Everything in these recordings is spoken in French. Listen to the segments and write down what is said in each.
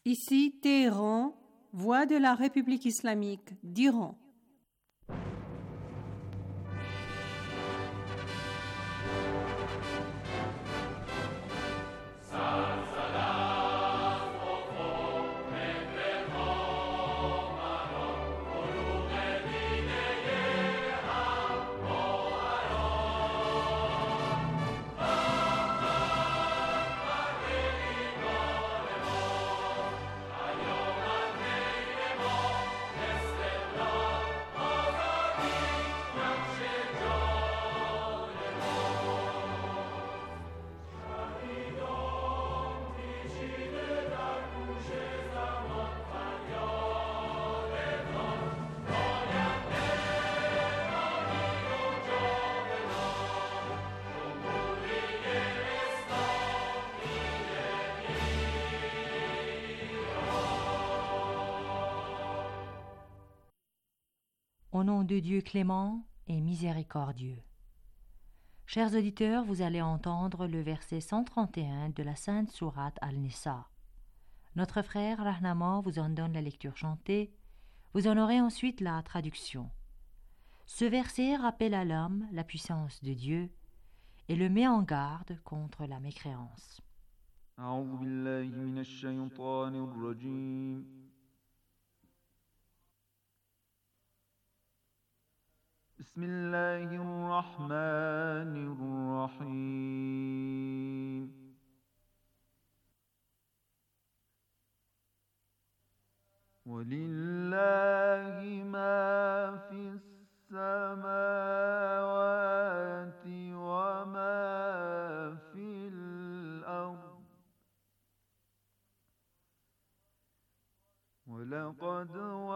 Ici Téhéran, voix de la République islamique d'Iran. Au nom de Dieu clément et miséricordieux. Chers auditeurs, vous allez entendre le verset 131 de la Sainte Sourate Al-Nisa. Notre frère Rahnama vous en donne la lecture chantée. Vous en aurez ensuite la traduction. Ce verset rappelle à l'homme la puissance de Dieu et le met en garde contre la mécréance. أعوذ بالله من الشيطان الرجيم. بسم الله الرحمن الرحيم. ولله ما في السماوات وما في الأرض ولقد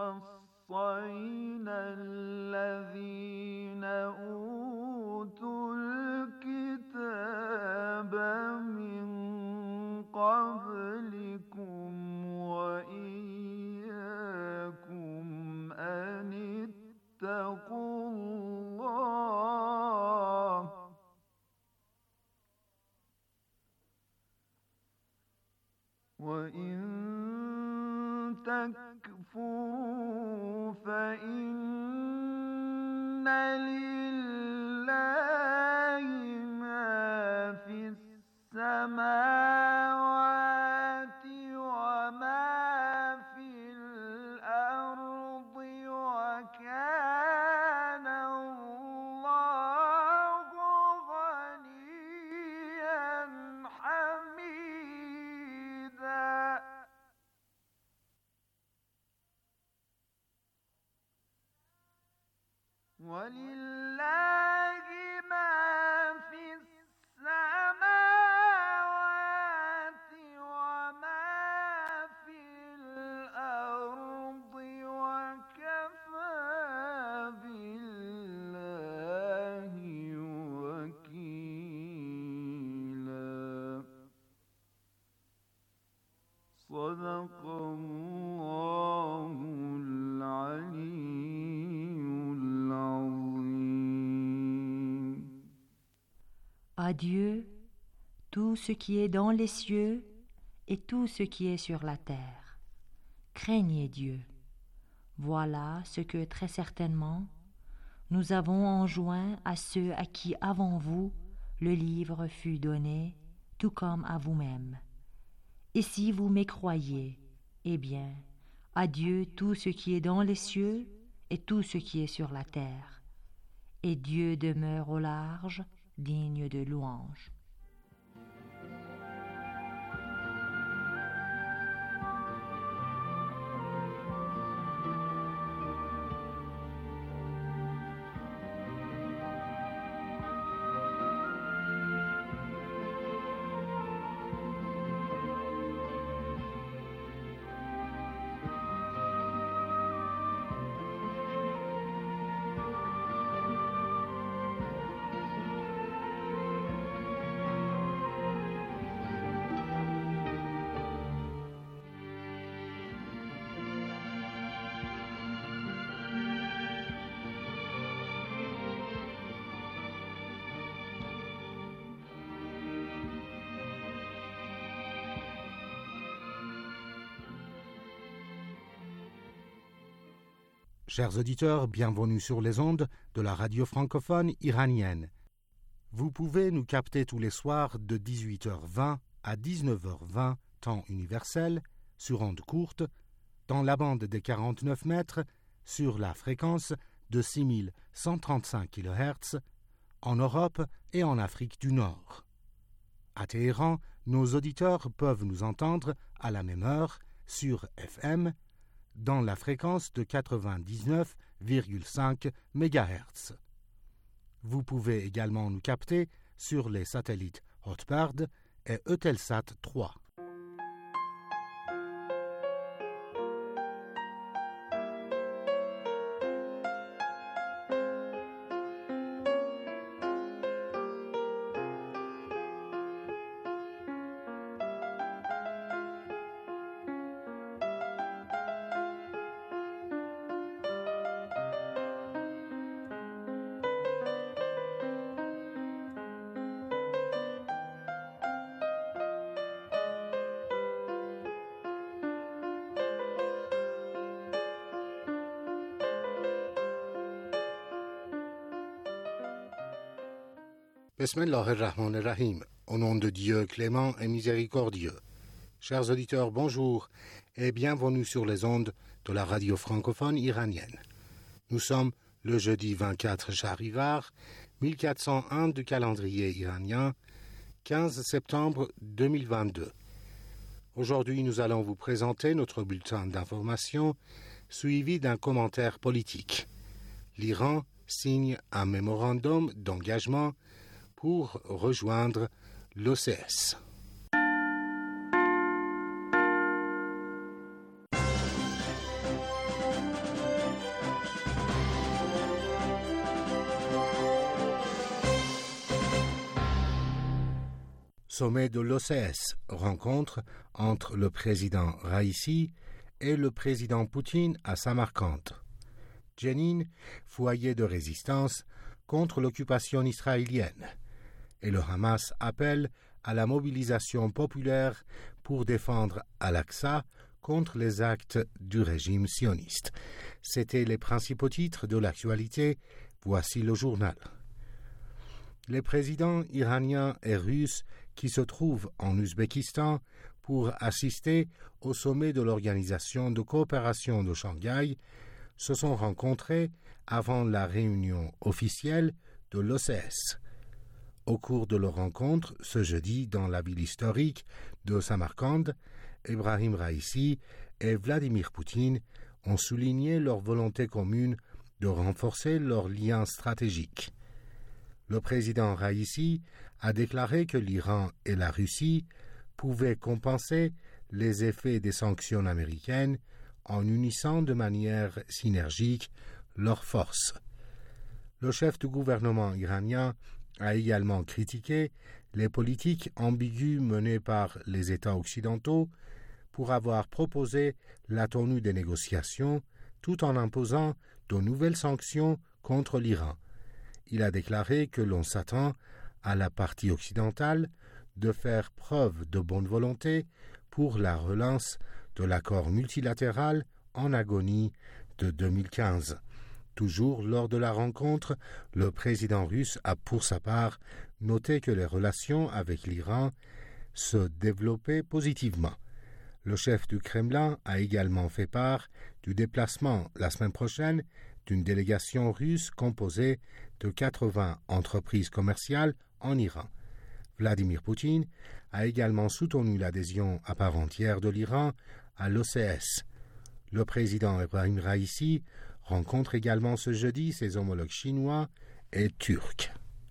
وصينا الذين أوتوا الكتاب من قبلكم وإياكم أن اتقوا الله وإن تكفروا فإن لله ما في السماوات وما في الأرض وكان الله غنيا حميدا. ولله ما في السماوات وما في الأرض وكفى بالله وكيلا. صدق الله العلي. À Dieu, tout ce qui est dans les cieux et tout ce qui est sur la terre. Craignez Dieu. Voilà ce que très certainement nous avons enjoint à ceux à qui avant vous le livre fut donné, tout comme à vous-même. Et si vous mécroyez, eh bien, à Dieu tout ce qui est dans les cieux et tout ce qui est sur la terre. Et Dieu demeure au large, digne de louange. Chers auditeurs, bienvenue sur les ondes de la radio francophone iranienne. Vous pouvez nous capter tous les soirs de 18h20 à 19h20, temps universel, sur ondes courtes, dans la bande des 49 mètres, sur la fréquence de 6135 kHz, en Europe et en Afrique du Nord. À Téhéran, nos auditeurs peuvent nous entendre à la même heure sur FM, dans la fréquence de 99,5 MHz. Vous pouvez également nous capter sur les satellites Hotbird et Eutelsat 3. Bismillahirrahmanirrahim. Au nom de Dieu clément et miséricordieux. Chers auditeurs, bonjour et bienvenue sur les ondes de la radio francophone iranienne. Nous sommes le jeudi 24 Shahrivar, 1401 du calendrier iranien, 15 septembre 2022. Aujourd'hui, nous allons vous présenter notre bulletin d'information suivi d'un commentaire politique. L'Iran signe un mémorandum d'engagement pour rejoindre l'OCS. Sommet de l'OCS, rencontre entre le président Raïssi et le président Poutine à Samarcande. Jenin, foyer de résistance contre l'occupation israélienne. Et le Hamas appelle à la mobilisation populaire pour défendre Al-Aqsa contre les actes du régime sioniste. C'étaient les principaux titres de l'actualité. Voici le journal. Les présidents iraniens et russes qui se trouvent en Ouzbékistan pour assister au sommet de l'Organisation de coopération de Shanghai se sont rencontrés avant la réunion officielle de l'OCS. Au cours de leur rencontre, ce jeudi, dans la ville historique de Samarcande, Ebrahim Raïssi et Vladimir Poutine ont souligné leur volonté commune de renforcer leurs liens stratégiques. Le président Raïssi a déclaré que l'Iran et la Russie pouvaient compenser les effets des sanctions américaines en unissant de manière synergique leurs forces. Le chef du gouvernement iranien a également critiqué les politiques ambiguës menées par les États occidentaux pour avoir proposé la tenue des négociations tout en imposant de nouvelles sanctions contre l'Iran. Il a déclaré que l'on s'attend à la partie occidentale de faire preuve de bonne volonté pour la relance de l'accord multilatéral en agonie de 2015. Toujours lors de la rencontre, le président russe a pour sa part noté que les relations avec l'Iran se développaient positivement. Le chef du Kremlin a également fait part du déplacement la semaine prochaine d'une délégation russe composée de 80 entreprises commerciales en Iran. Vladimir Poutine a également soutenu l'adhésion à part entière de l'Iran à l'OCS. Le président Ebrahim Raïssi rencontre également ce jeudi ses homologues chinois et turcs.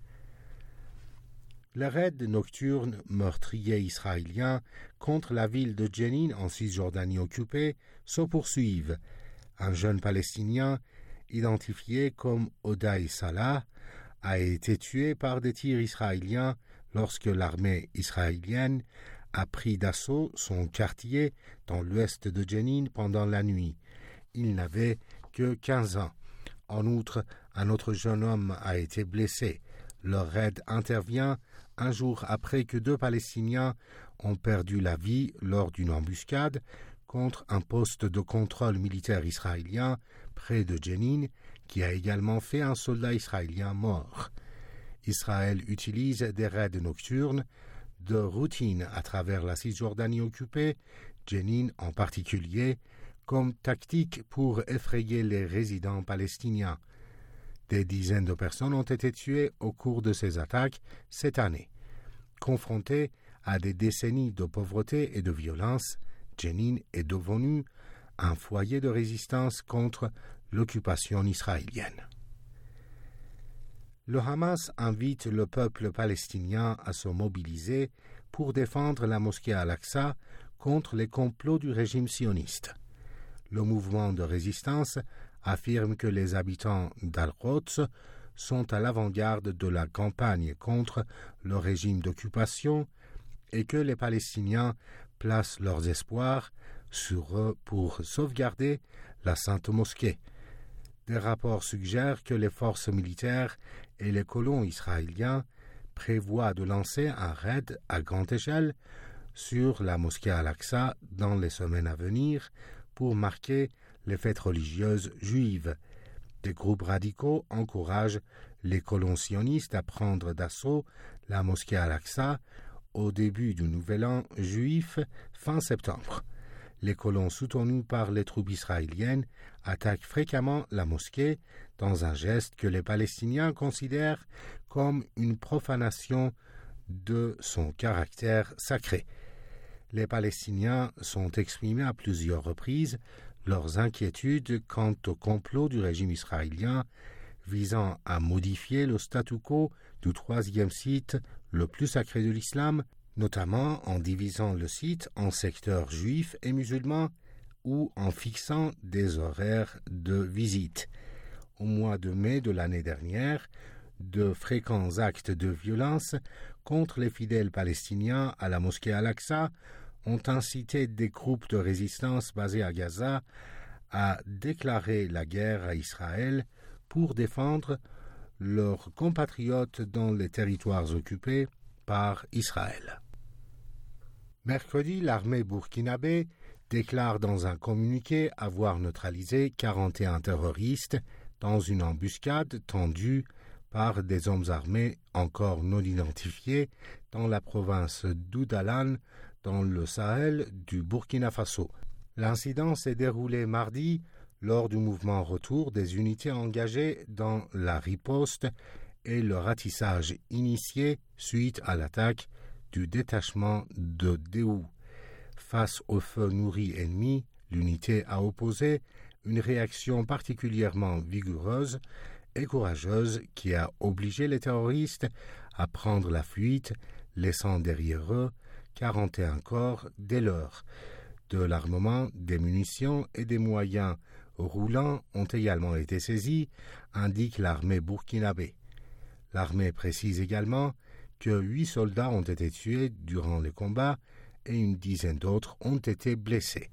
Les raids nocturnes meurtriers israéliens contre la ville de Jenin en Cisjordanie occupée se poursuivent. Un jeune Palestinien, identifié comme Oday Salah, a été tué par des tirs israéliens lorsque l'armée israélienne a pris d'assaut son quartier dans l'ouest de Jenin pendant la nuit. Il n'avait que 15 ans. En outre, un autre jeune homme a été blessé. Leur raid intervient un jour après que 2 Palestiniens ont perdu la vie lors d'une embuscade contre un poste de contrôle militaire israélien près de Jenin, qui a également fait un soldat israélien mort. Israël utilise des raids nocturnes de routine à travers la Cisjordanie occupée, Jenin en particulier, comme tactique pour effrayer les résidents palestiniens. Des dizaines de personnes ont été tuées au cours de ces attaques cette année. Confrontée à des décennies de pauvreté et de violence, Jenin est devenue un foyer de résistance contre l'occupation israélienne. Le Hamas invite le peuple palestinien à se mobiliser pour défendre la mosquée Al-Aqsa contre les complots du régime sioniste. Le mouvement de résistance affirme que les habitants d'Al-Quds sont à l'avant-garde de la campagne contre le régime d'occupation et que les Palestiniens placent leurs espoirs sur eux pour sauvegarder la Sainte Mosquée. Des rapports suggèrent que les forces militaires et les colons israéliens prévoient de lancer un raid à grande échelle sur la mosquée Al-Aqsa dans les semaines à venir pour marquer les fêtes religieuses juives. Des groupes radicaux encouragent les colons sionistes à prendre d'assaut la mosquée Al-Aqsa au début du nouvel an juif fin septembre. Les colons soutenus par les troupes israéliennes attaquent fréquemment la mosquée dans un geste que les Palestiniens considèrent comme une profanation de son caractère sacré. Les Palestiniens sont exprimés à plusieurs reprises leurs inquiétudes quant au complot du régime israélien visant à modifier le statu quo du troisième site le plus sacré de l'islam, notamment en divisant le site en secteurs juifs et musulmans ou en fixant des horaires de visite. Au mois de mai de l'année dernière, de fréquents actes de violence contre les fidèles palestiniens à la mosquée Al-Aqsa ont incité des groupes de résistance basés à Gaza à déclarer la guerre à Israël pour défendre leurs compatriotes dans les territoires occupés par Israël. Mercredi, l'armée burkinabé déclare dans un communiqué avoir neutralisé 41 terroristes dans une embuscade tendue par des hommes armés encore non identifiés dans la province d'Oudalan, dans le Sahel du Burkina Faso. L'incident s'est déroulé mardi lors du mouvement retour des unités engagées dans la riposte et le ratissage initié suite à l'attaque du détachement de Déhou. Face au feu nourri ennemi, l'unité a opposé une réaction particulièrement vigoureuse et courageuse qui a obligé les terroristes à prendre la fuite, laissant derrière eux 41 corps dès lors. De l'armement, des munitions et des moyens roulants ont également été saisis, indique l'armée burkinabé. L'armée précise également que 8 soldats ont été tués durant les combats et une dizaine d'autres ont été blessés.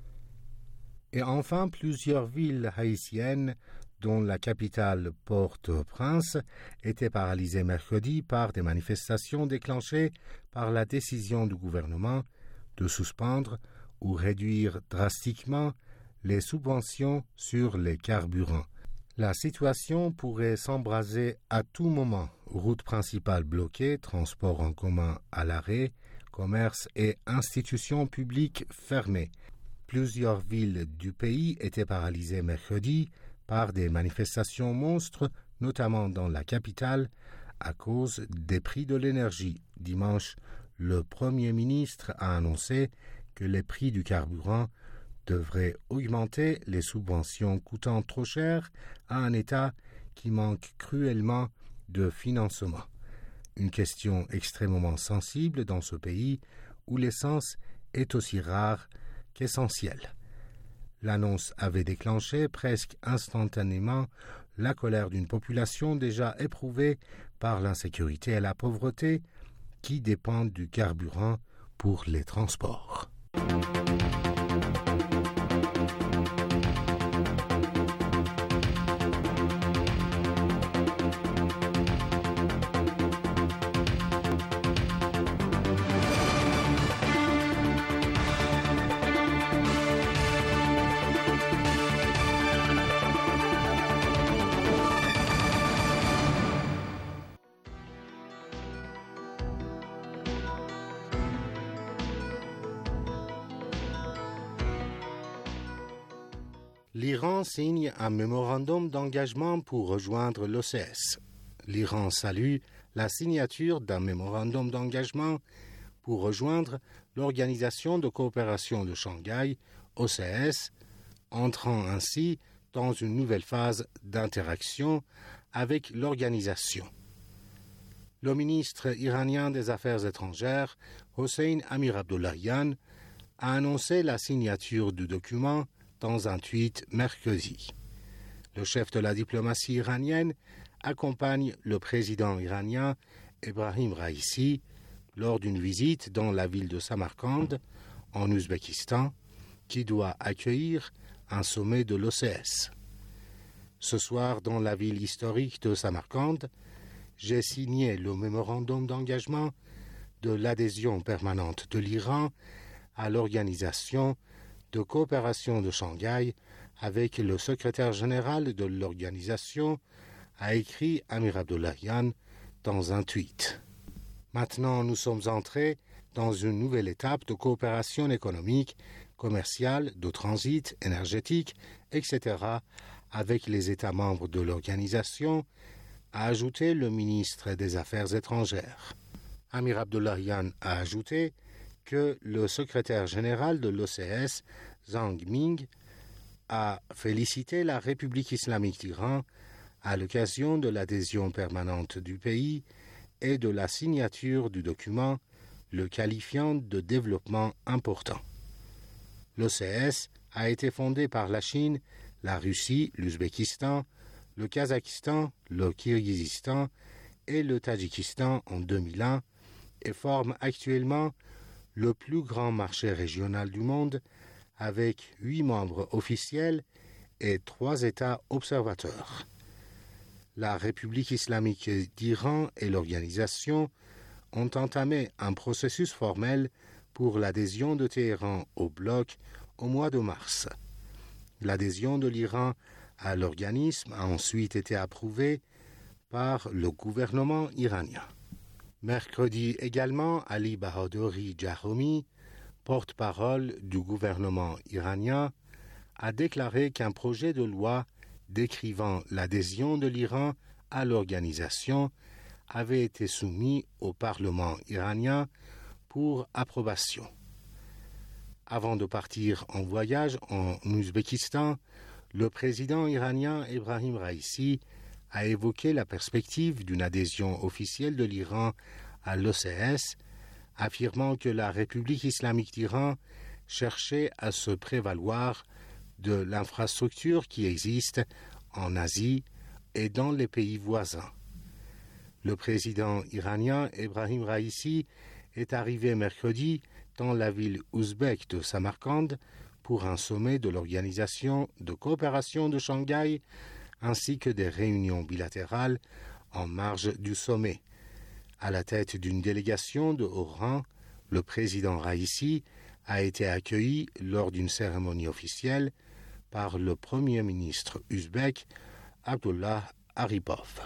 Et enfin, plusieurs villes haïtiennes, dont la capitale Port-au-Prince, étaient paralysées mercredi par des manifestations déclenchées par la décision du gouvernement de suspendre ou réduire drastiquement les subventions sur les carburants. La situation pourrait s'embraser à tout moment. Routes principales bloquées, transports en commun à l'arrêt, commerces et institutions publiques fermées. Plusieurs villes du pays étaient paralysées mercredi par des manifestations monstres, notamment dans la capitale, à cause des prix de l'énergie. Dimanche, le Premier ministre a annoncé que les prix du carburant devraient augmenter, les subventions coûtant trop cher à un État qui manque cruellement de financement. Une question extrêmement sensible dans ce pays où l'essence est aussi rare qu'essentielle. L'annonce avait déclenché presque instantanément la colère d'une population déjà éprouvée par l'insécurité et la pauvreté qui dépendent du carburant pour les transports. L'Iran signe un mémorandum d'engagement pour rejoindre l'OCS. L'Iran salue la signature d'un mémorandum d'engagement pour rejoindre l'Organisation de coopération de Shanghai, OCS, entrant ainsi dans une nouvelle phase d'interaction avec l'organisation. Le ministre iranien des Affaires étrangères, Hossein Amir-Abdollahian, a annoncé la signature du document dans un tweet mercredi. Le chef de la diplomatie iranienne accompagne le président iranien Ebrahim Raïssi lors d'une visite dans la ville de Samarcande, en Ouzbékistan, qui doit accueillir un sommet de l'OCS. Ce soir, dans la ville historique de Samarcande, j'ai signé le mémorandum d'engagement de l'adhésion permanente de l'Iran à l'Organisation de coopération de Shanghai avec le secrétaire général de l'organisation, a écrit Amir Abdollahian dans un tweet. Maintenant, nous sommes entrés dans une nouvelle étape de coopération économique, commerciale, de transit, énergétique, etc., avec les États membres de l'organisation, a ajouté le ministre des Affaires étrangères. Amir Abdollahian a ajouté que le secrétaire général de l'OCS, Zhang Ming, a félicité la République islamique d'Iran à l'occasion de l'adhésion permanente du pays et de la signature du document, le qualifiant de développement important. L'OCS a été fondé par la Chine, la Russie, l'Ouzbékistan, le Kazakhstan, le Kirghizistan et le Tadjikistan en 2001 et forme actuellement le plus grand marché régional du monde avec 8 membres officiels et 3 États observateurs. La République islamique d'Iran et l'organisation ont entamé un processus formel pour l'adhésion de Téhéran au bloc au mois de mars. L'adhésion de l'Iran à l'organisme a ensuite été approuvée par le gouvernement iranien. Mercredi également, Ali Bahadouri Jahomi, porte-parole du gouvernement iranien, a déclaré qu'un projet de loi décrivant l'adhésion de l'Iran à l'organisation avait été soumis au Parlement iranien pour approbation. Avant de partir en voyage en Ouzbékistan, le président iranien Ebrahim Raïssi a évoqué la perspective d'une adhésion officielle de l'Iran à l'OCS, affirmant que la République islamique d'Iran cherchait à se prévaloir de l'infrastructure qui existe en Asie et dans les pays voisins. Le président iranien Ebrahim Raïssi est arrivé mercredi dans la ville ouzbèque de Samarcande pour un sommet de l'Organisation de coopération de Shanghai ainsi que des réunions bilatérales en marge du sommet. À la tête d'une délégation de haut rang, le président Raïssi a été accueilli lors d'une cérémonie officielle par le premier ministre ouzbek Abdullah Aripov.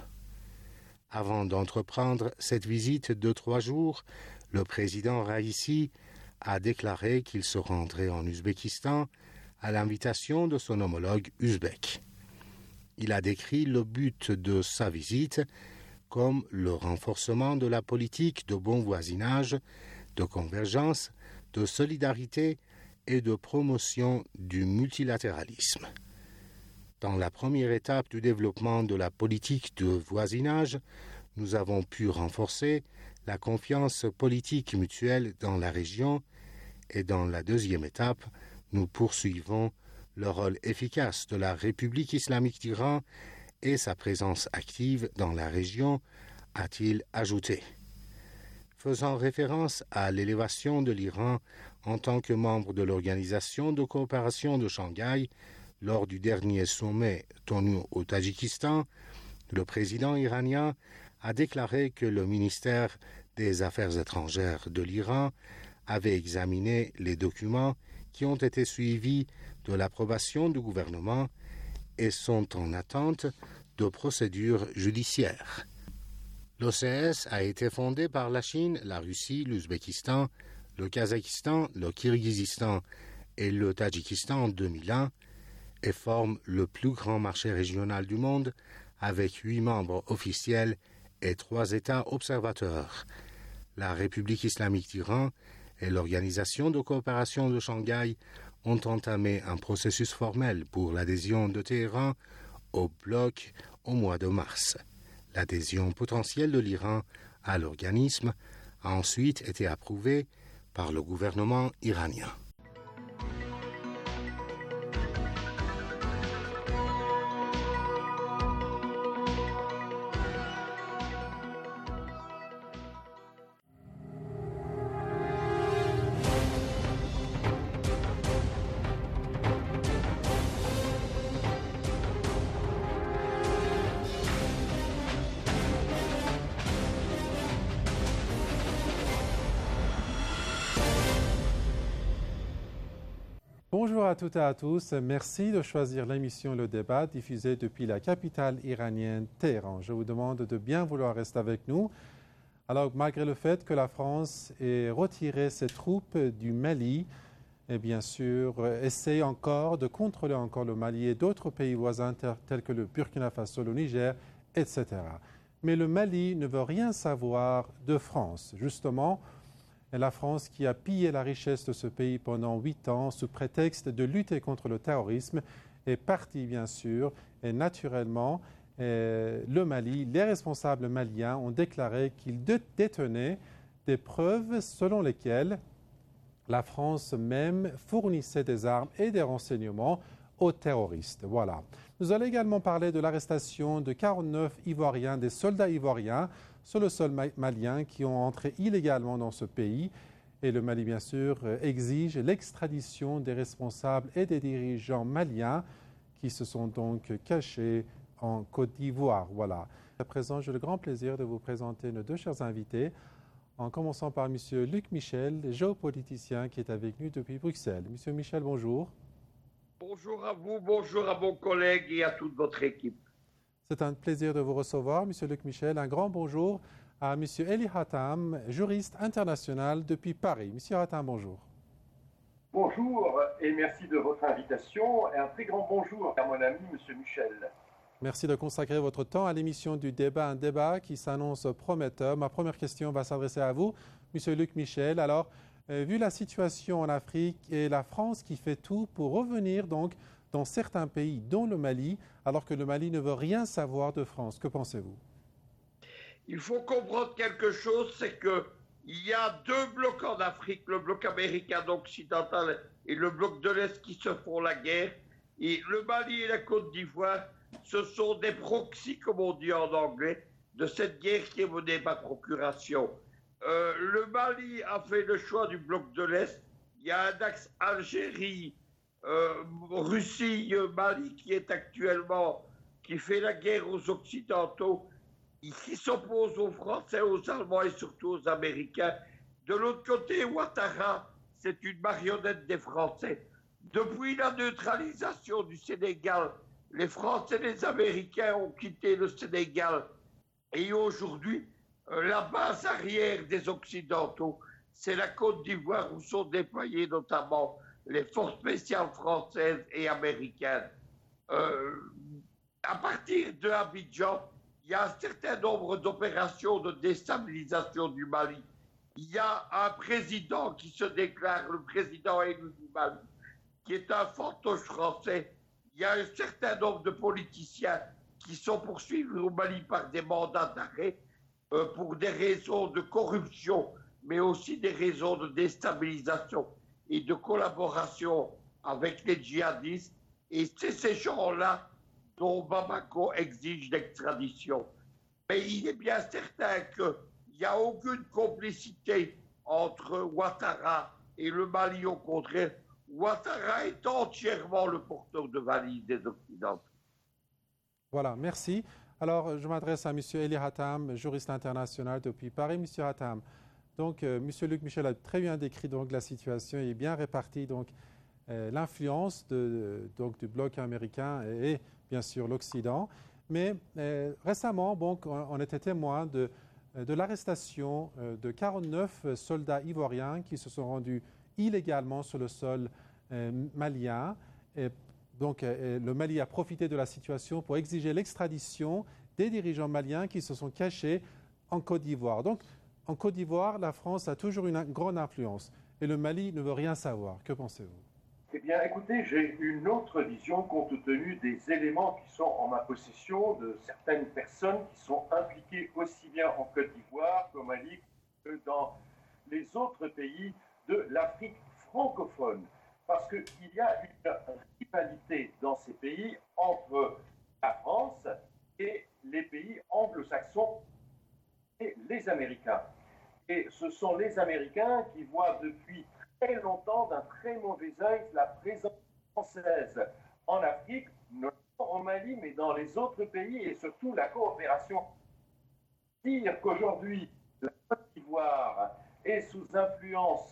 Avant d'entreprendre cette visite de 3 jours, le président Raïssi a déclaré qu'il se rendrait en Ouzbékistan à l'invitation de son homologue ouzbek. Il a décrit le but de sa visite comme le renforcement de la politique de bon voisinage, de convergence, de solidarité et de promotion du multilatéralisme. Dans la première étape du développement de la politique de voisinage, nous avons pu renforcer la confiance politique mutuelle dans la région et dans la deuxième étape, nous poursuivons le rôle efficace de la République islamique d'Iran et sa présence active dans la région, a-t-il ajouté. Faisant référence à l'élévation de l'Iran en tant que membre de l'Organisation de coopération de Shanghai lors du dernier sommet tenu au Tadjikistan, le président iranien a déclaré que le ministère des Affaires étrangères de l'Iran avait examiné les documents qui ont été suivis de l'approbation du gouvernement et sont en attente de procédures judiciaires. L'OCS a été fondé par la Chine, la Russie, l'Ouzbékistan, le Kazakhstan, le Kirghizistan et le Tadjikistan en 2001 et forme le plus grand marché régional du monde avec 8 membres officiels et 3 États observateurs. La République islamique d'Iran et l'Organisation de coopération de Shanghai ont entamé un processus formel pour l'adhésion de Téhéran au bloc au mois de mars. L'adhésion potentielle de l'Iran à l'organisme a ensuite été approuvée par le gouvernement iranien. Bonjour à toutes et à tous. Merci de choisir l'émission Le Débat diffusée depuis la capitale iranienne, Téhéran. Je vous demande de bien vouloir rester avec nous. Alors, malgré le fait que la France ait retiré ses troupes du Mali, et bien sûr, essaie encore de contrôler encore le Mali et d'autres pays voisins tels que le Burkina Faso, le Niger, etc. Mais le Mali ne veut rien savoir de France. Justement, la France, qui a pillé la richesse de ce pays pendant 8 ans sous prétexte de lutter contre le terrorisme, est partie, bien sûr, et naturellement, le Mali, les responsables maliens ont déclaré qu'ils détenaient des preuves selon lesquelles la France même fournissait des armes et des renseignements aux terroristes. Voilà. Nous allons également parler de l'arrestation de 49 Ivoiriens, des soldats ivoiriens, sur le sol malien qui ont entré illégalement dans ce pays. Et le Mali, bien sûr, exige l'extradition des responsables et des dirigeants maliens qui se sont donc cachés en Côte d'Ivoire. Voilà. À présent, j'ai le grand plaisir de vous présenter nos 2 chers invités, en commençant par M. Luc Michel, géopoliticien qui est avec nous depuis Bruxelles. M. Michel, bonjour. Bonjour à vous, bonjour à vos collègues et à toute votre équipe. C'est un plaisir de vous recevoir, M. Luc Michel. Un grand bonjour à M. Eli Hatam, juriste international depuis Paris. M. Hatam, bonjour. Bonjour et merci de votre invitation. Et un très grand bonjour à mon ami M. Michel. Merci de consacrer votre temps à l'émission du débat, un débat qui s'annonce prometteur. Ma première question va s'adresser à vous, M. Luc Michel. Alors, vu la situation en Afrique et la France qui fait tout pour revenir donc dans certains pays, dont le Mali, alors que le Mali ne veut rien savoir de France. Que pensez-vous? Il faut comprendre quelque chose, c'est qu'il y a 2 blocs en Afrique, le bloc américain occidental et le bloc de l'Est qui se font la guerre. Et le Mali et la Côte d'Ivoire, ce sont des proxys, comme on dit en anglais, de cette guerre qui est menée par procuration. Le Mali a fait le choix du bloc de l'Est. Il y a un axe Algérie, Russie, Mali qui fait la guerre aux Occidentaux, qui s'oppose aux Français, aux Allemands et surtout aux Américains. De l'autre côté, Ouattara, c'est une marionnette des Français. Depuis la neutralisation du Sénégal, les Français et les Américains ont quitté le Sénégal. Et aujourd'hui, la base arrière des Occidentaux, c'est la Côte d'Ivoire où sont déployées notamment les forces spéciales françaises et américaines. À partir de Abidjan, il y a un certain nombre d'opérations de déstabilisation du Mali. Il y a un président qui se déclare le président élu du Mali, qui est un fantoche français. Il y a un certain nombre de politiciens qui sont poursuivis au Mali par des mandats d'arrêt pour des raisons de corruption, mais aussi des raisons de déstabilisation et de collaboration avec les djihadistes. Et c'est ces gens-là dont Bamako exige l'extradition. Mais il est bien certain qu'il n'y a aucune complicité entre Ouattara et le Mali. Au contraire, Ouattara est entièrement le porteur de valise des Occidentaux. Voilà, merci. Alors, je m'adresse à M. Eli Hatam, juriste international depuis Paris. M. Hatam, donc, M. Luc Michel a très bien décrit donc, la situation et bien réparti donc, l'influence du bloc américain et bien sûr l'Occident. Mais récemment, donc, on était témoin de l'arrestation de 49 soldats ivoiriens qui se sont rendus illégalement sur le sol malien. Et Donc, le Mali a profité de la situation pour exiger l'extradition des dirigeants maliens qui se sont cachés en Côte d'Ivoire. Donc, en Côte d'Ivoire, la France a toujours une grande influence et le Mali ne veut rien savoir. Que pensez-vous? Eh bien, écoutez, j'ai une autre vision compte tenu des éléments qui sont en ma possession, de certaines personnes qui sont impliquées aussi bien en Côte d'Ivoire qu'au Mali que dans les autres pays de l'Afrique francophone. Parce qu'il y a une rivalité dans ces pays entre la France et les pays anglo-saxons et les Américains. Et ce sont les Américains qui voient depuis très longtemps d'un très mauvais œil la présence française en Afrique, notamment au Mali, mais dans les autres pays et surtout la coopération. Dire qu'aujourd'hui, la Côte d'Ivoire est sous influence,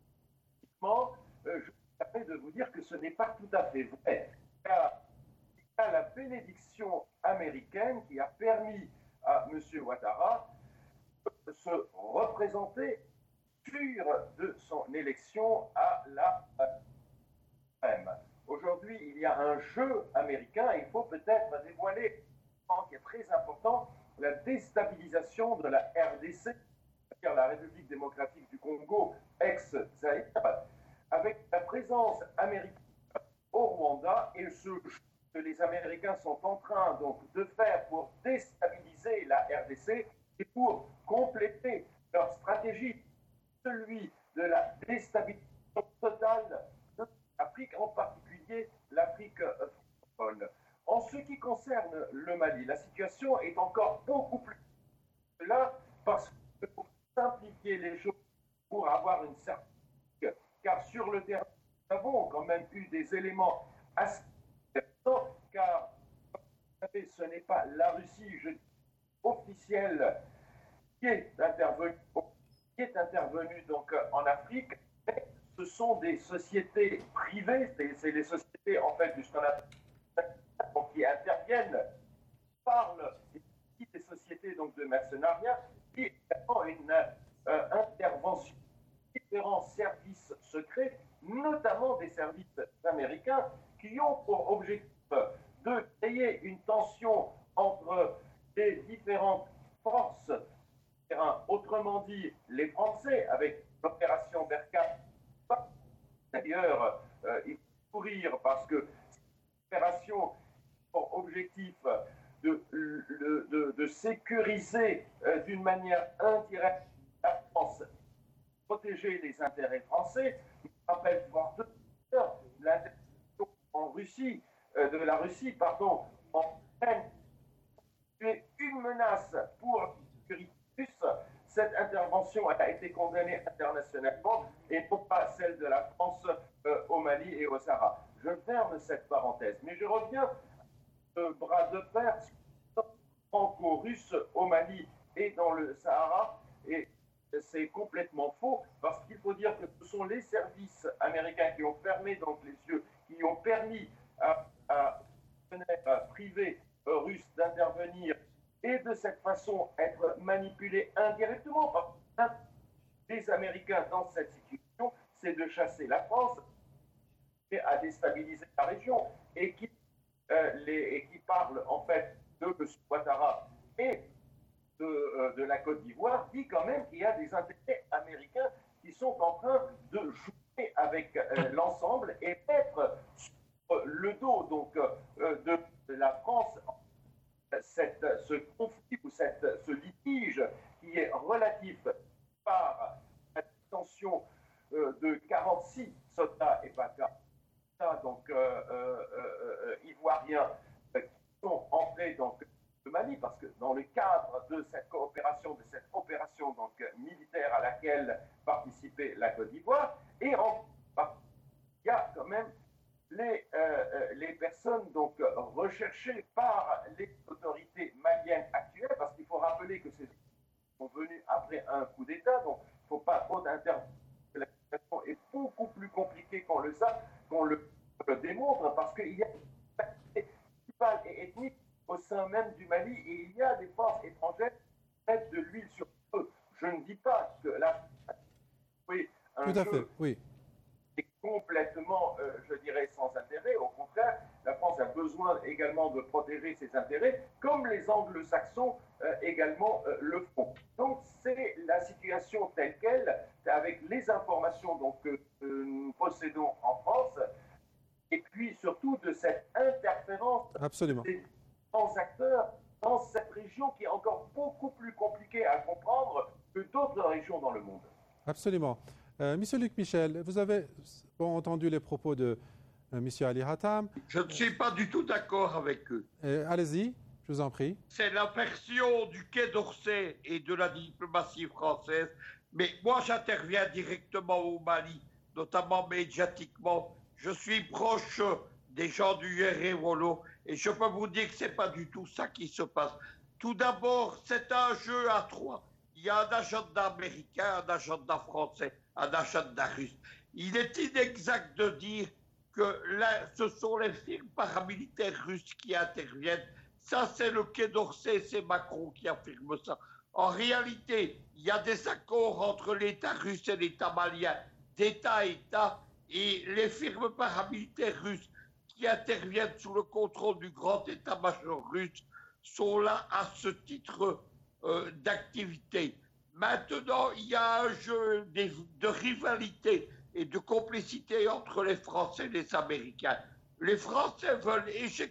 je me permets de vous dire que ce n'est pas tout à fait vrai. Car il y a la bénédiction américaine qui a permis à M. Ouattara de se représenter sûr de son élection à la même. Aujourd'hui, il y a un jeu américain, il faut peut-être dévoiler un point qui est très important, la déstabilisation de la RDC, c'est-à-dire la République démocratique du Congo, ex-Zaïre, avec la présence américaine au Rwanda et ce jeu que les Américains sont en train donc de faire pour déstabiliser la RDC et pour compléter leur stratégie, celui de la déstabilisation totale de l'Afrique, en particulier l'Afrique francophone. En ce qui concerne le Mali, la situation est encore beaucoup plus là parce que pour simplifier les choses, pour avoir une certaine, car sur le terrain, nous avons quand même eu des éléments assez importants, car vous savez, ce n'est pas la Russie officielle qui est intervenue donc en Afrique, mais ce sont des sociétés privées, c'est les sociétés en fait ce qu'on appelle qui interviennent, parlent des sociétés donc de mercenariat, et également une intervention de différents services secrets, notamment des services américains, qui ont pour objectif de créer une tension entre les différentes forces, autrement dit les Français, avec l'opération Berkane. D'ailleurs, il faut courir parce que cette opération pour objectif de sécuriser d'une manière indirecte la France, protéger les intérêts français. Je rappelle fortement l'intervention en Russie, de la Russie, pardon, en Ukraine, une menace pour la sécurité russe. Cette intervention a été condamnée internationalement et non pas celle de la France au Mali et au Sahara. Je ferme cette parenthèse, mais je reviens bras de fer franco-russe au Mali et dans le Sahara, et c'est complètement faux parce qu'il faut dire que ce sont les services américains qui ont fermé donc les yeux, qui ont permis à privés russes d'intervenir et de cette façon être manipulés indirectement par les Américains dans cette situation, c'est de chasser la France et à déstabiliser la région et qui parle en fait de M. Ouattara et de la Côte d'Ivoire, dit quand même qu'il y a des intérêts américains qui sont en train de jouer avec l'ensemble et mettre sur le dos donc, de la France ce conflit ou ce litige qui est relatif par la détention de 46 soldats et pas donc ivoiriens qui sont entrés donc le Mali, parce que dans le cadre de cette coopération, de cette opération donc militaire à laquelle participait la Côte d'Ivoire, et il y a quand même les personnes donc recherchées par les autorités maliennes actuelles, parce qu'il faut rappeler que ces sont venus après un coup d'État, donc il ne faut pas trop d'intervention. La situation est beaucoup plus compliquée qu'on le démontre, parce qu'il y a une activité municipale et ethnique au sein même du Mali, et il y a des forces étrangères qui mettent de l'huile sur le feu. Je ne dis pas que là, oui, un tout à jeu fait, oui. est complètement, je dirais, sans intérêt. Au contraire, la France a besoin également de protéger ses intérêts, comme les anglo-saxons également le font. Donc c'est la situation telle qu'elle, avec les informations donc, que nous possédons en France, et puis surtout de cette interférence Absolument. des grands acteurs dans cette région qui est encore beaucoup plus compliquée à comprendre que d'autres régions dans le monde. Absolument. Monsieur Luc Michel, vous avez entendu les propos de Monsieur Ali Hatam. Je ne suis pas du tout d'accord avec eux. Allez-y, je vous en prie. C'est la version du Quai d'Orsay et de la diplomatie française. Mais moi, j'interviens directement au Mali, notamment médiatiquement. Je suis proche des gens du Yerewolo et je peux vous dire que ce n'est pas du tout ça qui se passe. Tout d'abord, c'est un jeu à trois. Il y a un agenda américain, un agenda français, un agenda russe. Il est inexact de dire que là, ce sont les firmes paramilitaires russes qui interviennent. Ça, c'est le Quai d'Orsay, c'est Macron qui affirme ça. En réalité, il y a des accords entre l'État russe et l'État malien, d'État à État, et les firmes paramilitaires russes qui interviennent sous le contrôle du grand état-major russe sont là à ce titre d'activité. Maintenant, il y a un jeu de rivalité et de complicité entre les Français et les Américains. Les Français veulent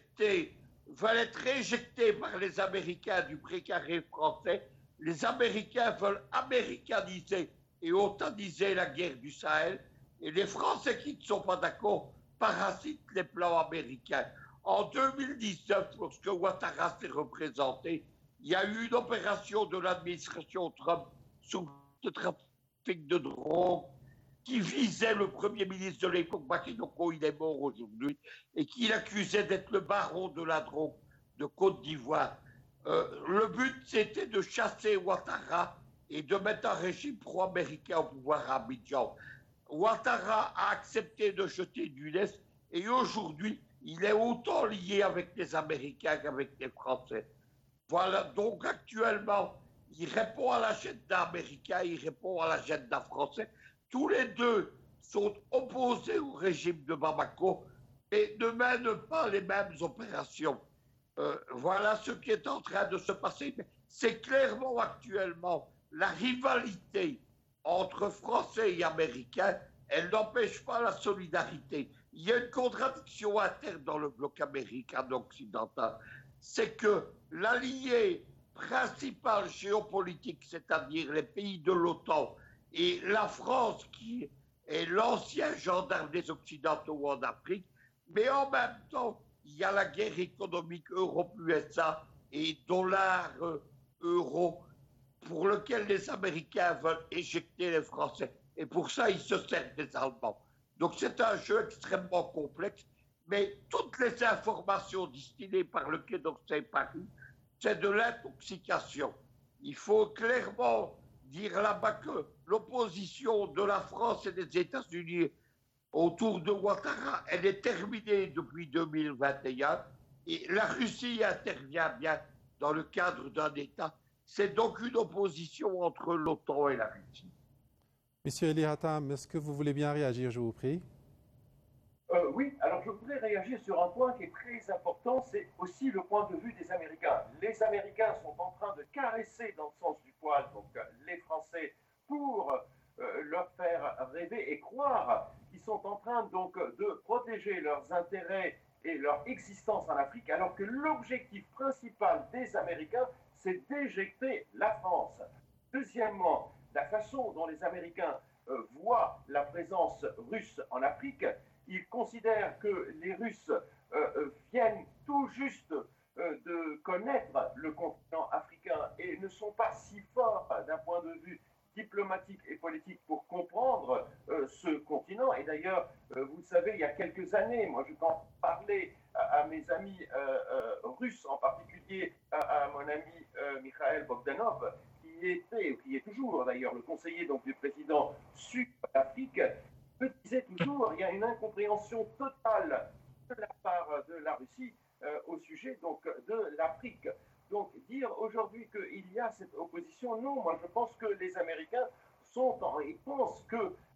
être éjectés par les Américains du précaré français. Les Américains veulent américaniser et otaniser la guerre du Sahel. Et les Français qui ne sont pas d'accord parasitent les plans américains. En 2019, lorsque Ouattara s'est représenté, il y a eu une opération de l'administration Trump sur le trafic de drogue qui visait le premier ministre de l'époque, Bakayoko, il est mort aujourd'hui, et qui l'accusait d'être le baron de la drogue de Côte d'Ivoire. Le but, c'était de chasser Ouattara et de mettre un régime pro-américain au pouvoir à Abidjan. Ouattara a accepté de jeter du lest et aujourd'hui, il est autant lié avec les Américains qu'avec les Français. Voilà, donc actuellement, il répond à l'agenda américain, il répond à l'agenda français. Tous les deux sont opposés au régime de Bamako et ne mènent pas les mêmes opérations. Voilà ce qui est en train de se passer. C'est clairement actuellement la rivalité entre Français et Américains, elle n'empêche pas la solidarité. Il y a une contradiction interne dans le bloc américain occidental. C'est que l'allié principal géopolitique, c'est-à-dire les pays de l'OTAN et la France, qui est l'ancien gendarme des Occidentaux en Afrique, mais en même temps, il y a la guerre économique Europe-USA et dollar-euro pour lequel les Américains veulent éjecter les Français. Et pour ça, ils se servent des Allemands. Donc c'est un jeu extrêmement complexe, mais toutes les informations distillées par le Quai d'Orsay Paris, c'est de l'intoxication. Il faut clairement dire là-bas que l'opposition de la France et des États-Unis autour de Ouattara, elle est terminée depuis 2021 et la Russie intervient bien dans le cadre d'un État. C'est donc une opposition entre l'OTAN et la Russie. Monsieur Eli Hatam, est-ce que vous voulez bien réagir, je vous prie? Oui, alors je voudrais réagir sur un point qui est très important, c'est aussi le point de vue des Américains. Les Américains sont en train de caresser dans le sens du poil donc, les Français pour leur faire rêver et croire qu'ils sont en train donc de protéger leurs intérêts et leur existence en Afrique, alors que l'objectif principal des Américains, c'est d'éjecter la France. Deuxièmement, la façon dont les Américains voient la présence russe en Afrique, ils considèrent que les Russes viennent tout juste de connaître le continent africain et ne sont pas si forts d'un point de vue diplomatique et politique pour comprendre ce continent. Et d'ailleurs, vous le savez, il y a quelques années, moi je quand parlais à mes amis russes, en particulier à mon ami Mikhail Bogdanov, qui est toujours d'ailleurs le conseiller donc, du président sud-afrique, me disait toujours il y a une incompréhension totale de la part de la Russie au sujet donc, de l'Afrique. Donc dire aujourd'hui qu'il y a cette opposition, non, moi je pense que les Américains ils pensent que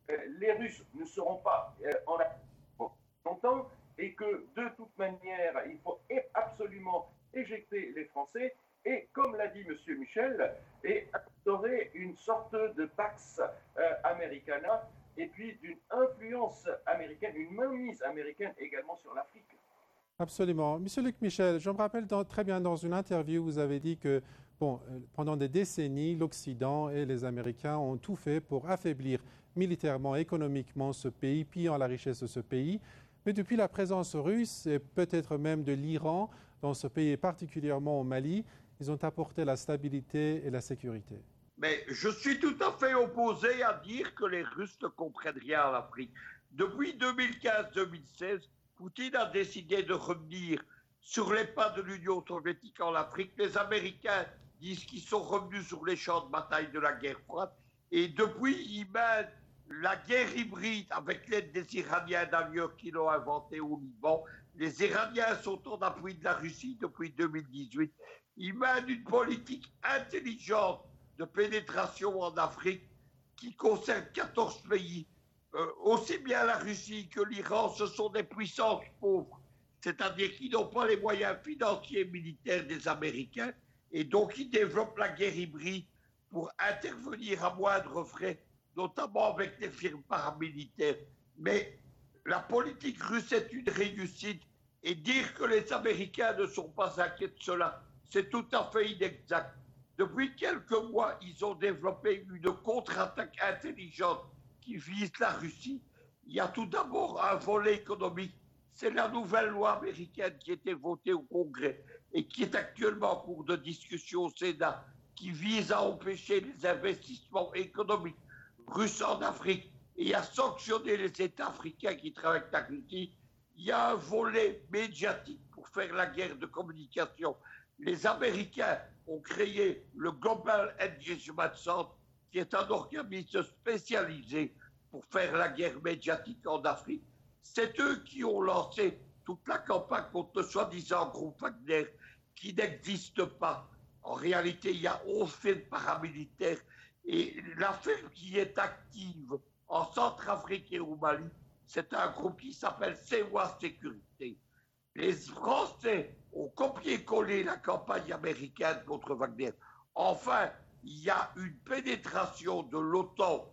les Russes ne seront pas en Afrique pour longtemps et que de toute manière, il faut absolument éjecter les Français et, comme l'a dit M. Michel, et instaurer une sorte de pax americana et puis d'une influence américaine, une mainmise américaine également sur l'Afrique. Absolument. Monsieur Luc Michel, je me rappelle très bien dans une interview, vous avez dit que pendant des décennies, l'Occident et les Américains ont tout fait pour affaiblir militairement, économiquement ce pays, pillant la richesse de ce pays. Mais depuis la présence russe et peut-être même de l'Iran dans ce pays, et particulièrement au Mali, ils ont apporté la stabilité et la sécurité. Mais je suis tout à fait opposé à dire que les Russes ne comprennent rien à l'Afrique. Depuis 2015-2016, Poutine a décidé de revenir sur les pas de l'Union soviétique en Afrique. Les Américains disent qu'ils sont revenus sur les champs de bataille de la guerre froide. Et depuis, ils mènent la guerre hybride avec l'aide des Iraniens d'ailleurs qui l'ont inventé au Liban. Les Iraniens sont en appui de la Russie depuis 2018. Ils mènent une politique intelligente de pénétration en Afrique qui concerne 14 pays. Aussi bien la Russie que l'Iran, ce sont des puissances pauvres, c'est-à-dire qui n'ont pas les moyens financiers et militaires des Américains, et donc ils développent la guerre hybride pour intervenir à moindre frais, notamment avec des firmes paramilitaires. Mais la politique russe est une réussite, et dire que les Américains ne sont pas inquiets de cela, c'est tout à fait inexact. Depuis quelques mois, ils ont développé une contre-attaque intelligente qui vise la Russie. Il y a tout d'abord un volet économique. C'est la nouvelle loi américaine qui a été votée au Congrès et qui est actuellement en cours de discussion au Sénat, qui vise à empêcher les investissements économiques russes en Afrique et à sanctionner les États africains qui travaillent avec la Russie. Il y a un volet médiatique pour faire la guerre de communication. Les Américains ont créé le Global Engagement Center, qui est un organisme spécialisé pour faire la guerre médiatique en Afrique. C'est eux qui ont lancé toute la campagne contre le soi-disant groupe Wagner, qui n'existe pas. En réalité, il y a 11 firmes paramilitaires et la firme qui est active en Centrafrique et au Mali, c'est un groupe qui s'appelle Sewa Sécurité. Les Français ont copié-collé la campagne américaine contre Wagner. Enfin, il y a une pénétration de l'OTAN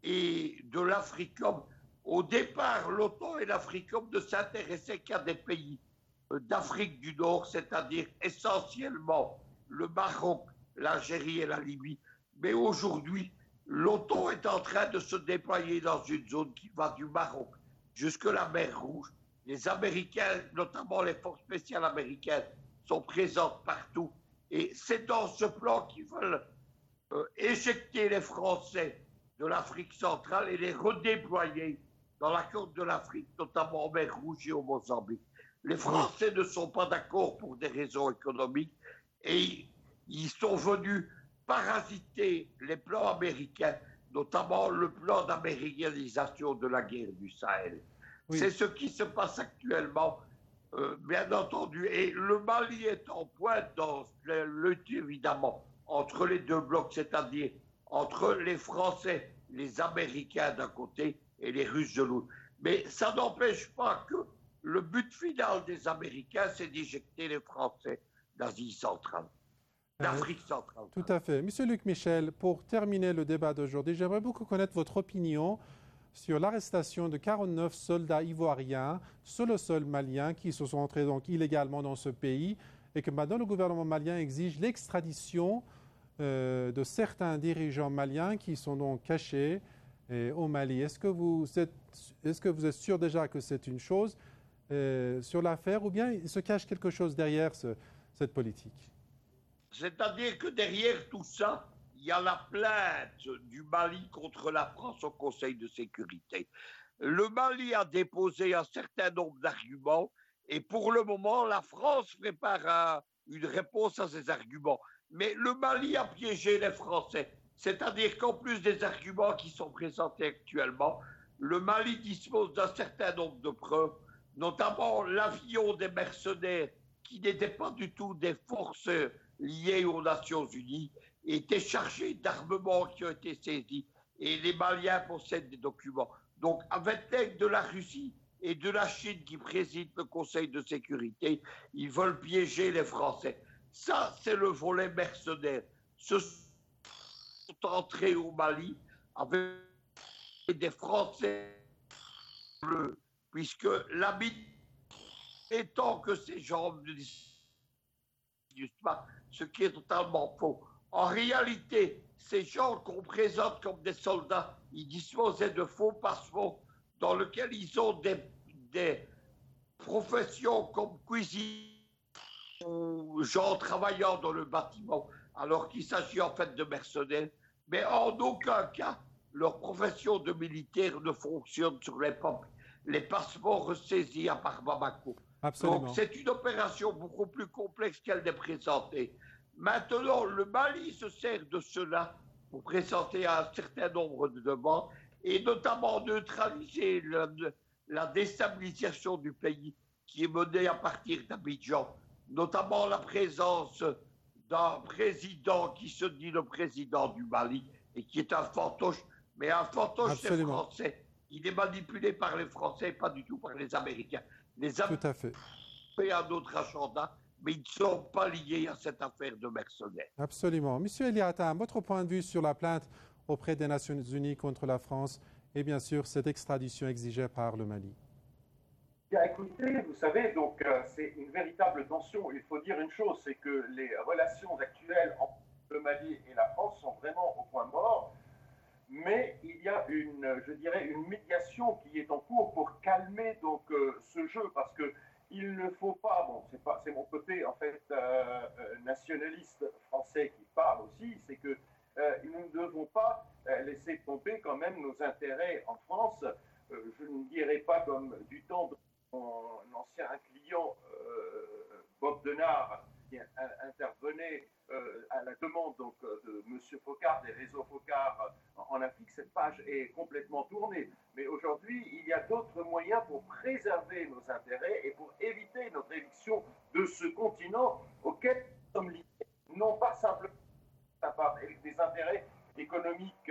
et de l'Africom. Au départ, l'OTAN et l'Africom ne s'intéressaient qu'à des pays d'Afrique du Nord, c'est-à-dire essentiellement le Maroc, l'Algérie et la Libye. Mais aujourd'hui, l'OTAN est en train de se déployer dans une zone qui va du Maroc jusque la mer Rouge. Les Américains, notamment les forces spéciales américaines, sont présentes partout. Et c'est dans ce plan qu'ils veulent éjecter les Français de l'Afrique centrale et les redéployer dans la côte de l'Afrique, notamment en mer Rouge et au Mozambique. Les Français ne sont pas d'accord pour des raisons économiques et ils sont venus parasiter les plans américains, notamment le plan d'américanisation de la guerre du Sahel. Oui. C'est ce qui se passe actuellement, bien entendu. Et le Mali est en pointe dans la lutte, évidemment, entre les deux blocs, c'est-à-dire entre les Français, les Américains d'un côté et les Russes de l'autre. Mais ça n'empêche pas que le but final des Américains, c'est d'éjecter les Français d'Asie centrale, d'Afrique centrale. Tout à fait. Monsieur Luc Michel, pour terminer le débat d'aujourd'hui, j'aimerais beaucoup connaître votre opinion sur l'arrestation de 49 soldats ivoiriens sur le sol malien qui se sont entrés donc illégalement dans ce pays et que maintenant le gouvernement malien exige l'extradition de certains dirigeants maliens qui sont donc cachés au Mali. Est-ce que vous êtes sûr déjà que c'est une chose sur l'affaire ou bien il se cache quelque chose derrière cette politique? C'est-à-dire que derrière tout ça, il y a la plainte du Mali contre la France au Conseil de sécurité. Le Mali a déposé un certain nombre d'arguments et pour le moment, la France prépare une réponse à ces arguments. Mais le Mali a piégé les Français. C'est-à-dire qu'en plus des arguments qui sont présentés actuellement, le Mali dispose d'un certain nombre de preuves, notamment l'avion des mercenaires qui n'étaient pas du tout des forces liées aux Nations Unies, était chargé d'armements qui ont été saisis et les Maliens possèdent des documents. Donc, avec l'aide de la Russie et de la Chine qui préside le Conseil de sécurité, ils veulent piéger les Français. Ça, c'est le volet mercenaire. Ceux sont entrés au Mali avec des Français bleus, puisque l'habit étant que ces gens ne disent pas, ce qui est totalement faux. En réalité, ces gens qu'on présente comme des soldats, ils disposaient de faux passeports dans lesquels ils ont des professions comme cuisine ou gens travaillant dans le bâtiment, alors qu'il s'agit en fait de mercenaires. Mais en aucun cas, leur profession de militaire ne fonctionne sur les passeports ressaisis par Bamako. Absolument. Donc c'est une opération beaucoup plus complexe qu'elle n'est présentée. Maintenant, le Mali se sert de cela pour présenter un certain nombre de demandes et notamment neutraliser la déstabilisation du pays qui est menée à partir d'Abidjan, notamment la présence d'un président qui se dit le président du Mali et qui est un fantoche, mais un fantoche c'est français. Il est manipulé par les Français, pas du tout par les Américains. Les Américains ont un autre agenda, mais ils ne sont pas liés à cette affaire de mercenaires. Absolument. Monsieur El-Yatam, votre point de vue sur la plainte auprès des Nations Unies contre la France et bien sûr cette extradition exigée par le Mali? Bien, écoutez, vous savez, donc c'est une véritable tension. Il faut dire une chose, c'est que les relations actuelles entre le Mali et la France sont vraiment au point mort. Mais il y a une médiation qui est en cours pour calmer donc ce jeu, parce que il ne faut pas, c'est mon côté en fait nationaliste français qui parle aussi, c'est que nous ne devons pas laisser tomber quand même nos intérêts en France. Je ne dirais pas comme du temps de mon ancien client Bob Denard qui intervenait à la demande donc, de M. Focard, des réseaux Focard en Afrique. Cette page est complètement tournée. Mais aujourd'hui, il y a d'autres moyens pour préserver nos intérêts et pour éviter notre éviction de ce continent auquel nous sommes liés. Non pas simplement avec des intérêts économiques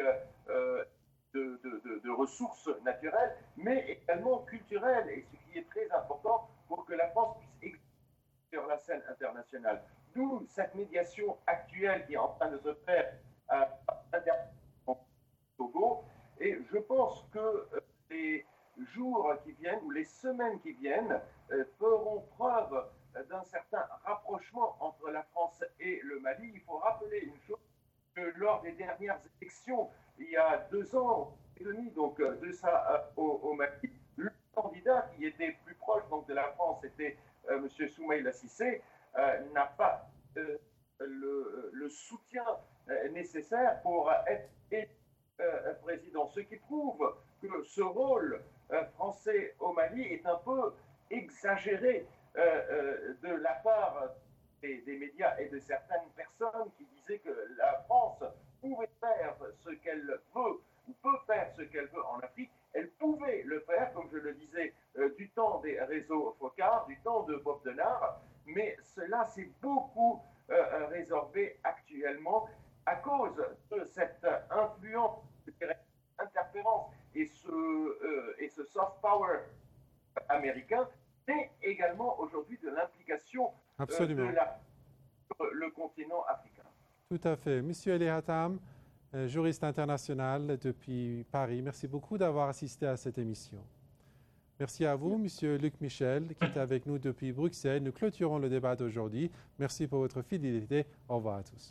de ressources naturelles, mais également culturelles. Et ce qui est très important pour que la France puisse exister sur la scène internationale. D'où cette médiation actuelle qui est en train de se faire au Togo. Et je pense que les jours qui viennent ou les semaines qui viennent feront preuve d'un certain rapprochement entre la France et le Mali. Il faut rappeler une chose, que lors des dernières élections, il y a 2 ans et demi, donc de ça au Mali, le candidat qui était plus proche donc, de la France était M. Soumaïla Cissé, n'a pas le soutien nécessaire pour être président. Ce qui prouve que ce rôle français au Mali est un peu exagéré de la part des médias et de certaines personnes qui disaient que la France pouvait faire ce qu'elle veut ou peut faire ce qu'elle veut en Afrique. Elle pouvait le faire, comme je le disais, du temps des réseaux Focard, du temps de Bob Denard, mais cela s'est beaucoup résorbé actuellement à cause de cette influence, interférence et ce soft power américain, mais également aujourd'hui de l'implication de le continent africain. Tout à fait. Monsieur El-Yatam, juriste international depuis Paris, merci beaucoup d'avoir assisté à cette émission. Merci à vous, Monsieur Luc Michel, qui est avec nous depuis Bruxelles. Nous clôturons le débat d'aujourd'hui. Merci pour votre fidélité. Au revoir à tous.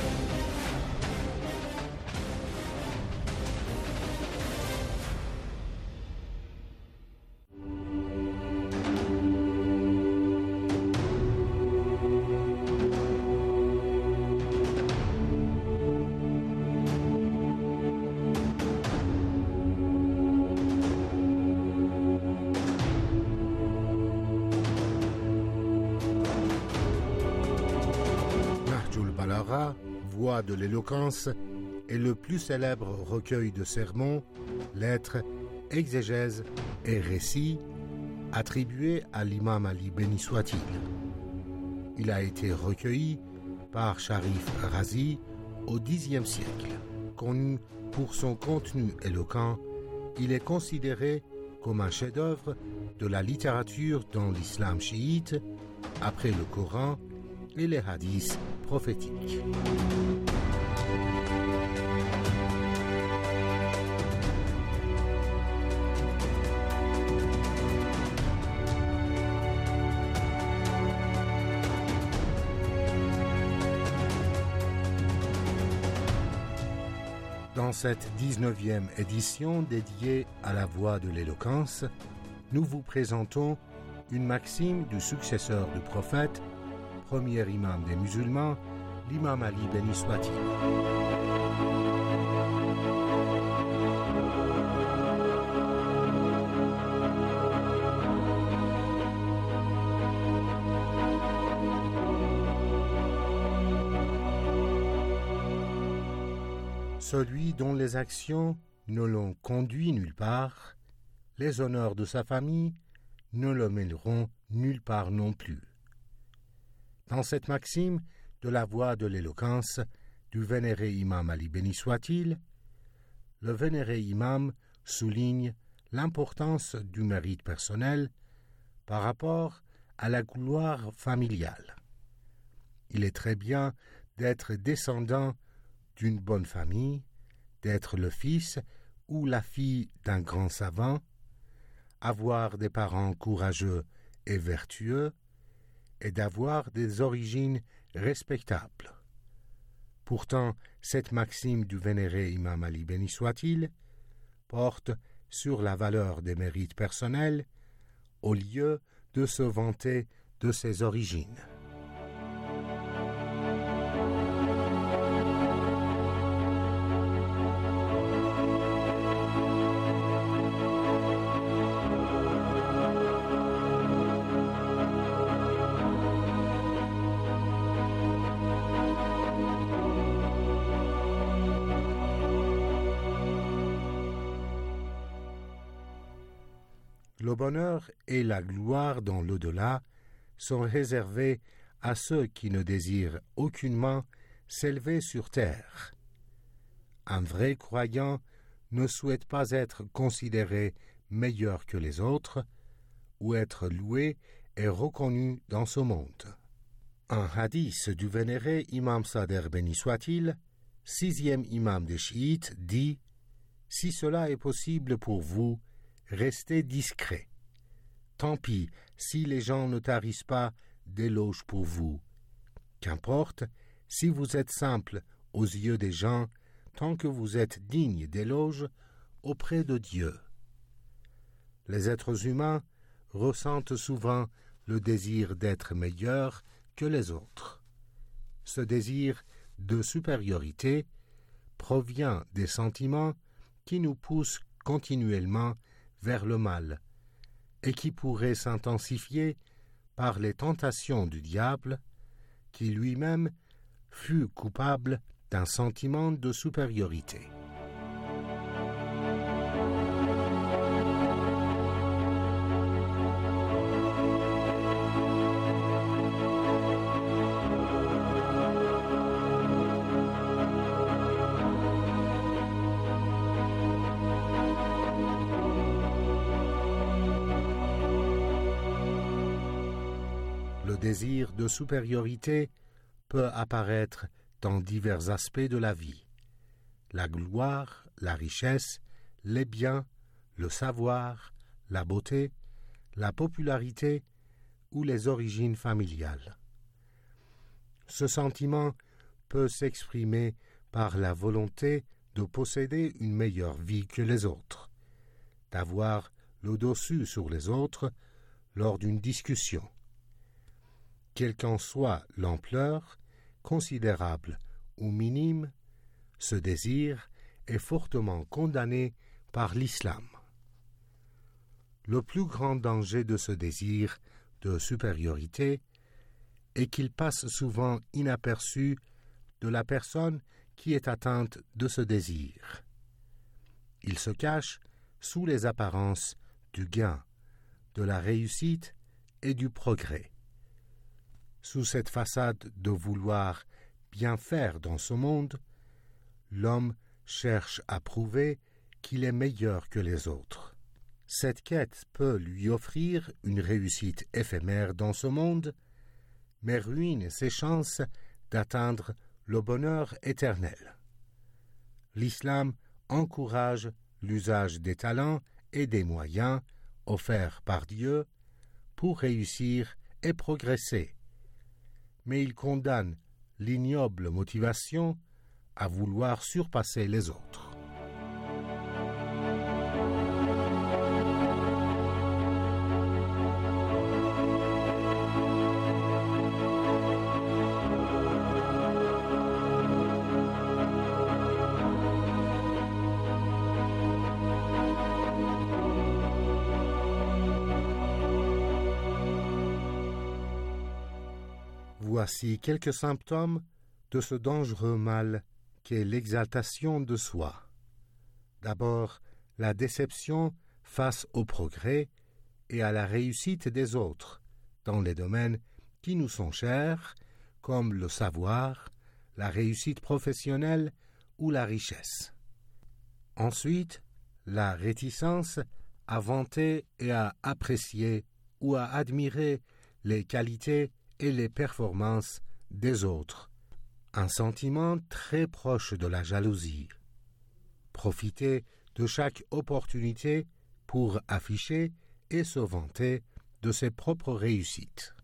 Voix de l'éloquence est le plus célèbre recueil de sermons, lettres, exégèses et récits attribué à l'imam Ali béni soit-il. Il a été recueilli par Sharif Razi au Xe siècle, connu Pour son contenu éloquent, il est considéré comme un chef-d'œuvre de la littérature dans l'islam chiite, après le Coran et les hadiths prophétiques. Dans cette 19e édition dédiée à la voie de l'éloquence, nous vous présentons une maxime du successeur du prophète, premier imam des musulmans, l'imam Ali béni soit-il. Celui dont les actions ne l'ont conduit nulle part, les honneurs de sa famille ne le mèneront nulle part non plus. Dans cette maxime de la voie de l'éloquence du vénéré imam Ali béni soit-il, le vénéré imam souligne l'importance du mérite personnel par rapport à la gloire familiale. Il est très bien d'être descendant d'une bonne famille, d'être le fils ou la fille d'un grand savant, avoir des parents courageux et vertueux, et d'avoir des origines respectables. Pourtant, cette maxime du vénéré imam Ali béni soit-il porte sur la valeur des mérites personnels au lieu de se vanter de ses origines. Le bonheur et la gloire dans l'au-delà sont réservés à ceux qui ne désirent aucunement s'élever sur terre. Un vrai croyant ne souhaite pas être considéré meilleur que les autres ou être loué et reconnu dans ce monde. Un hadith du vénéré imam Sadr béni soit-il, 6e imam des chiites, dit « Si cela est possible pour vous, restez discret. Tant pis si les gens ne tarissent pas d'éloges pour vous. Qu'importe si vous êtes simple aux yeux des gens, tant que vous êtes digne d'éloges auprès de Dieu. » Les êtres humains ressentent souvent le désir d'être meilleurs que les autres. Ce désir de supériorité provient des sentiments qui nous poussent continuellement vers le mal, et qui pourrait s'intensifier par les tentations du diable, qui lui-même fut coupable d'un sentiment de supériorité. Le désir de supériorité peut apparaître dans divers aspects de la vie. La gloire, la richesse, les biens, le savoir, la beauté, la popularité ou les origines familiales. Ce sentiment peut s'exprimer par la volonté de posséder une meilleure vie que les autres, d'avoir le dessus sur les autres lors d'une discussion. Quelle qu'en soit l'ampleur, considérable ou minime, ce désir est fortement condamné par l'islam. Le plus grand danger de ce désir de supériorité est qu'il passe souvent inaperçu de la personne qui est atteinte de ce désir. Il se cache sous les apparences du gain, de la réussite et du progrès. Sous cette façade de vouloir bien faire dans ce monde, l'homme cherche à prouver qu'il est meilleur que les autres. Cette quête peut lui offrir une réussite éphémère dans ce monde, mais ruine ses chances d'atteindre le bonheur éternel. L'islam encourage l'usage des talents et des moyens offerts par Dieu pour réussir et progresser, mais il condamne l'ignoble motivation à vouloir surpasser les autres. Voici quelques symptômes de ce dangereux mal qu'est l'exaltation de soi. D'abord, la déception face au progrès et à la réussite des autres dans les domaines qui nous sont chers, comme le savoir, la réussite professionnelle ou la richesse. Ensuite, la réticence à vanter et à apprécier ou à admirer les qualités et les performances des autres, un sentiment très proche de la jalousie. Profiter de chaque opportunité pour afficher et se vanter de ses propres réussites.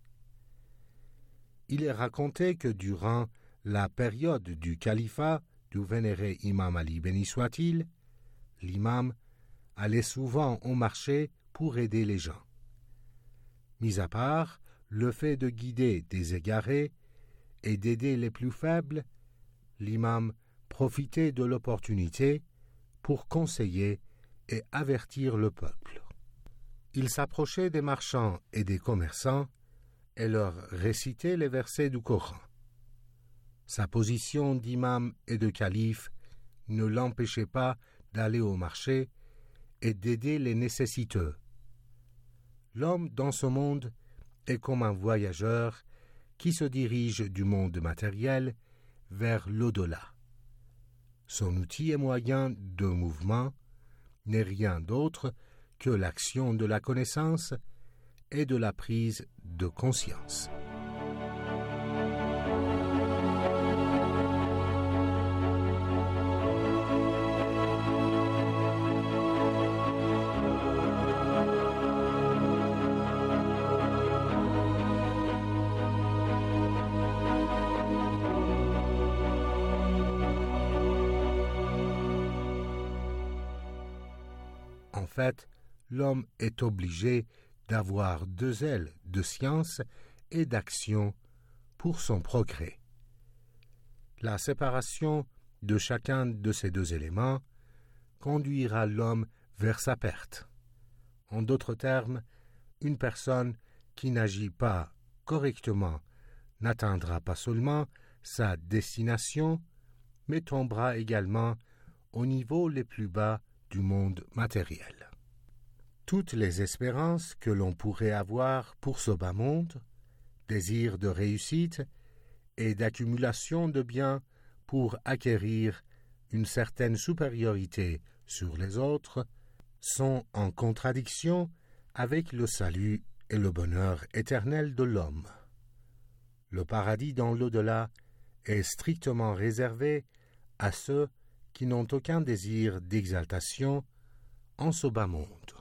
Il est raconté que durant la période du califat du vénéré imam Ali béni soit-il, l'imam allait souvent au marché pour aider les gens. Mis à part le fait de guider des égarés et d'aider les plus faibles, l'imam profitait de l'opportunité pour conseiller et avertir le peuple. Il s'approchait des marchands et des commerçants et leur récitait les versets du Coran. Sa position d'imam et de calife ne l'empêchait pas d'aller au marché et d'aider les nécessiteux. L'homme dans ce monde est comme un voyageur qui se dirige du monde matériel vers l'au-delà. Son outil et moyen de mouvement n'est rien d'autre que l'action de la connaissance et de la prise de conscience. En fait, l'homme est obligé d'avoir deux ailes de science et d'action pour son progrès. La séparation de chacun de ces deux éléments conduira l'homme vers sa perte. En d'autres termes, une personne qui n'agit pas correctement n'atteindra pas seulement sa destination, mais tombera également au niveau les plus bas du monde matériel. Toutes les espérances que l'on pourrait avoir pour ce bas monde, désir de réussite et d'accumulation de biens pour acquérir une certaine supériorité sur les autres, sont en contradiction avec le salut et le bonheur éternel de l'homme. Le paradis dans l'au-delà est strictement réservé à ceux qui n'ont aucun désir d'exaltation en ce bas monde.